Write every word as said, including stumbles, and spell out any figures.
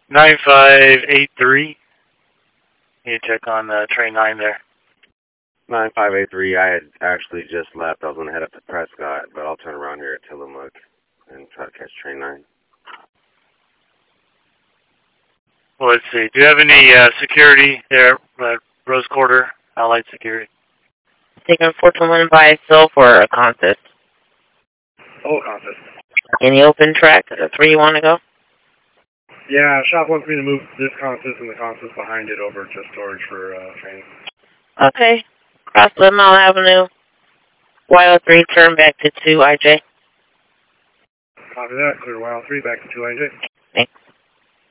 nine five eight three. You check on uh, train nine there. nine five eight three, I had actually just left. I was going to head up to Prescott, but I'll turn around here at Tillamook and try to catch train nine. Well, let's see. Do you have any uh, security there at Rose Quarter, Allied Security? Taking four to one by itself or a consist? Oh, consist. Any open track? That's where you want to go? Yeah, shop wants me to move this consist and the consist behind it over to storage for uh, training. Okay. Cross Eleven Mile Avenue. Y O three, turn back to two I J. Copy that. Clear Y L three back to two I J.